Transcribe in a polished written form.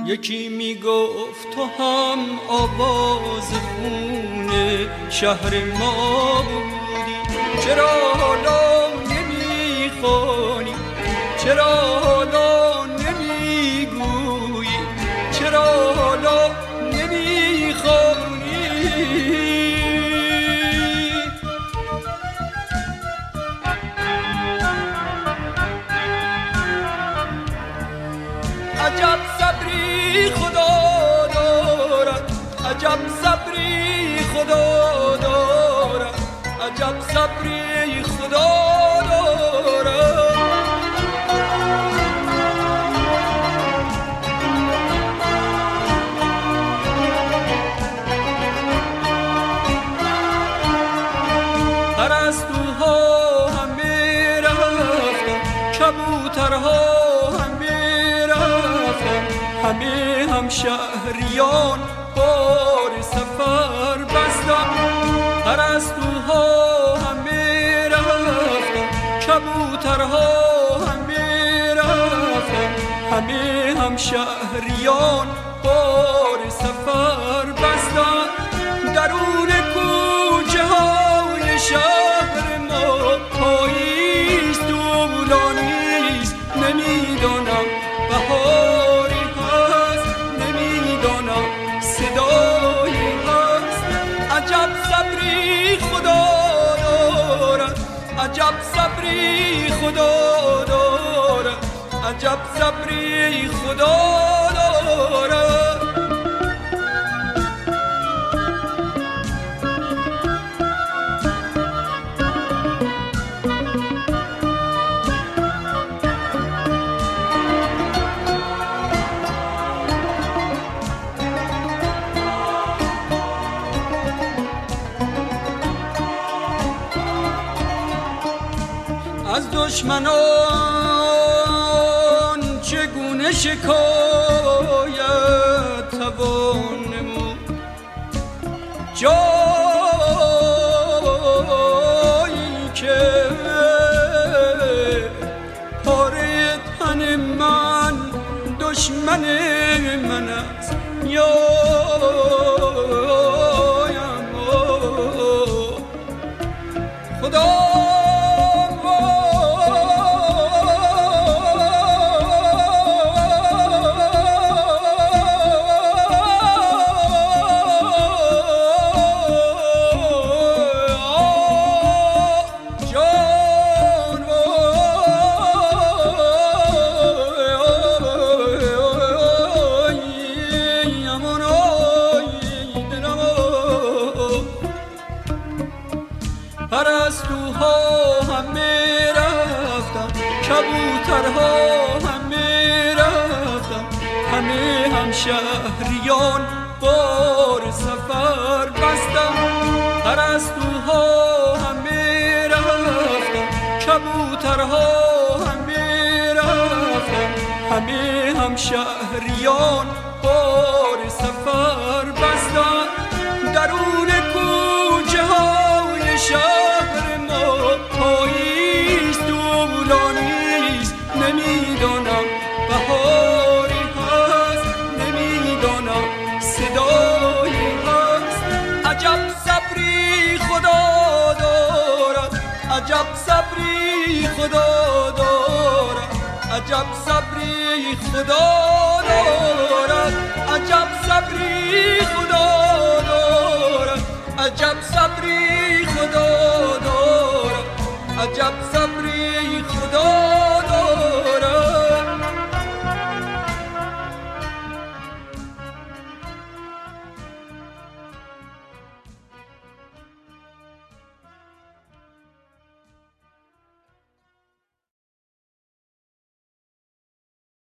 یکی میگفت تو هم آواز خونه شهر ما بودی، چرا حالا نمیخوانی، چرا حالا نمیگویی، چرا حالا نمیخوانی. عجب صبری خدا دارد، عجب صبری خدا دارد، عجب صبری خدا دارد. پرستوها همه رفتن، کبوترها همه هم شهریان بار سفر بستن. پرستوها همه رفتن، کبوترها همه رفتن، همه هم شهریان بار سفر بستن. درون کوچه های شهر ما پاییز طولانیست، نمیدانم بهاری هست، نمیدانم صدایی هست. عجب صبری خدا دارد، عجب صبری خدا دارد، عجب صبری خدا دارد. از دشمنان چگونه شکایت توان نمود، جایی که پاره تن من دشمن من است. خدا پرستوها همه رفتن، کبوترها همه رفتن، همه هم شهریان بار سفر بستن. پرستوها همه رفتن، کبوترها همه رفتن، همه هم شهریان بار سفر بستن. درون کوچه های شهر ما پاییز طولانیست، نمیدانم بهاری هست، نمیدانم صدایی هست. عجب صبری خدا دارد، عجب صبری خدا دارد، عجب صبری خدا دارد، عجب صبری خدا دارد، عجب صبری خدا دارد، عجب صبری